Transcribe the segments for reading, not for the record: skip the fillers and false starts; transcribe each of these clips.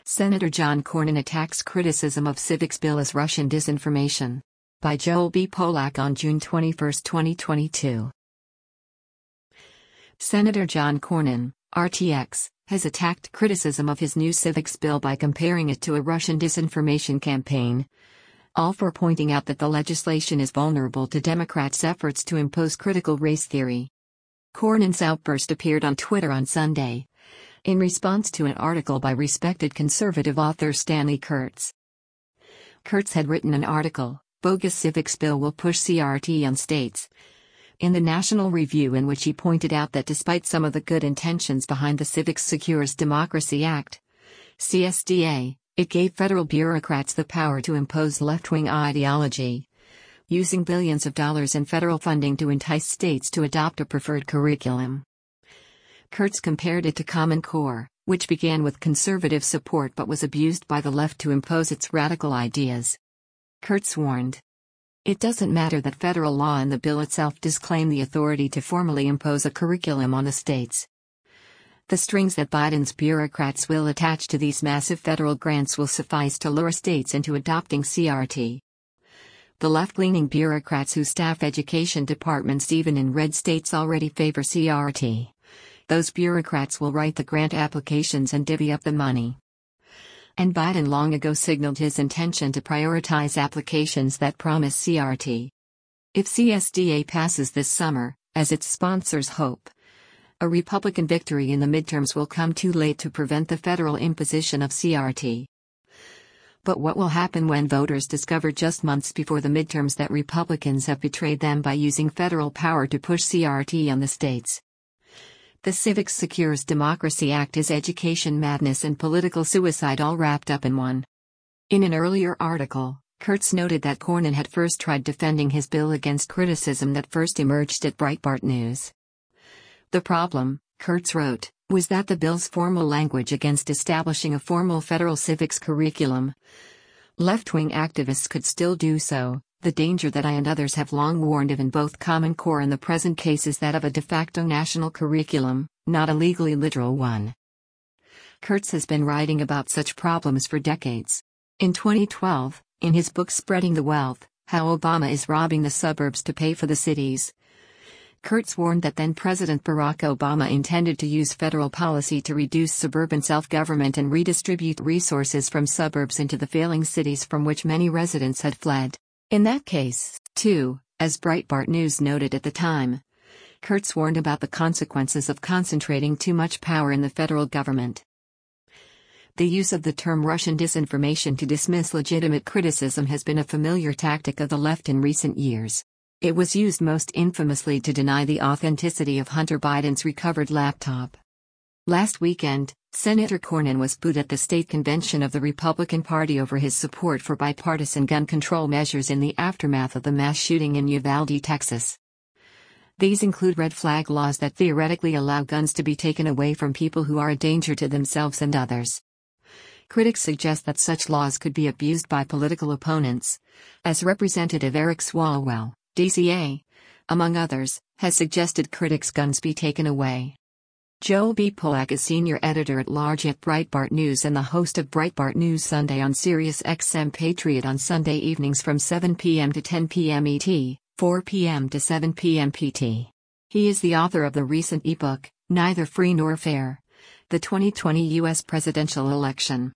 Senator John Cornyn attacks criticism of Civics Bill as Russian disinformation. By Joel B. Polak on June 21, 2022. Senator John Cornyn, RTX, has attacked criticism of his new Civics Bill by comparing it to a Russian disinformation campaign, all for pointing out that the legislation is vulnerable to Democrats' efforts to impose critical race theory. Cornyn's outburst appeared on Twitter on Sunday, in response to an article by respected conservative author Stanley Kurtz. Kurtz had written an article, "Bogus Civics Bill Will Push CRT on States," in the National Review, in which he pointed out that despite some of the good intentions behind the Civics Secures Democracy Act, CSDA, it gave federal bureaucrats the power to impose left-wing ideology, using billions of dollars in federal funding to entice states to adopt a preferred curriculum. Kurtz compared it to Common Core, which began with conservative support but was abused by the left to impose its radical ideas. Kurtz warned, "It doesn't matter that federal law and the bill itself disclaim the authority to formally impose a curriculum on the states. The strings that Biden's bureaucrats will attach to these massive federal grants will suffice to lure states into adopting CRT. The left-leaning bureaucrats who staff education departments even in red states already favor CRT. Those bureaucrats will write the grant applications and divvy up the money." And Biden long ago signaled his intention to prioritize applications that promise CRT. If CSDA passes this summer, as its sponsors hope, a Republican victory in the midterms will come too late to prevent the federal imposition of CRT. But what will happen when voters discover just months before the midterms that Republicans have betrayed them by using federal power to push CRT on the states? The Civics Secures Democracy Act is education madness and political suicide all wrapped up in one. In an earlier article, Kurtz noted that Cornyn had first tried defending his bill against criticism that first emerged at Breitbart News. The problem, Kurtz wrote, was that the bill's formal language against establishing a formal federal civics curriculum. Left-wing activists could still do so. The danger that I and others have long warned of in both Common Core and the present case is that of a de facto national curriculum, not a legally literal one. Kurtz has been writing about such problems for decades. In 2012, in his book Spreading the Wealth, How Obama is Robbing the Suburbs to Pay for the Cities, Kurtz warned that then-President Barack Obama intended to use federal policy to reduce suburban self-government and redistribute resources from suburbs into the failing cities from which many residents had fled. In that case, too, as Breitbart News noted at the time, Kurtz warned about the consequences of concentrating too much power in the federal government. The use of the term Russian disinformation to dismiss legitimate criticism has been a familiar tactic of the left in recent years. It was used most infamously to deny the authenticity of Hunter Biden's recovered laptop. Last weekend, Senator Cornyn was booed at the state convention of the Republican Party over his support for bipartisan gun control measures in the aftermath of the mass shooting in Uvalde, Texas. These include red flag laws that theoretically allow guns to be taken away from people who are a danger to themselves and others. Critics suggest that such laws could be abused by political opponents, as Representative Eric Swalwell, DCA, among others, has suggested critics' guns be taken away. Joel B. Polak is senior editor-at-large at Breitbart News and the host of Breitbart News Sunday on Sirius XM Patriot on Sunday evenings from 7 p.m. to 10 p.m. ET, 4 p.m. to 7 p.m. PT. He is the author of the recent ebook, Neither Free Nor Fair: The 2020 U.S. Presidential Election.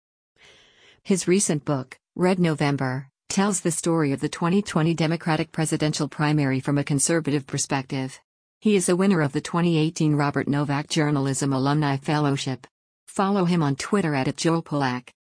His recent book, Red November, tells the story of the 2020 Democratic presidential primary from a conservative perspective. He is a winner of the 2018 Robert Novak Journalism Alumni Fellowship. Follow him on Twitter @JoelPolak.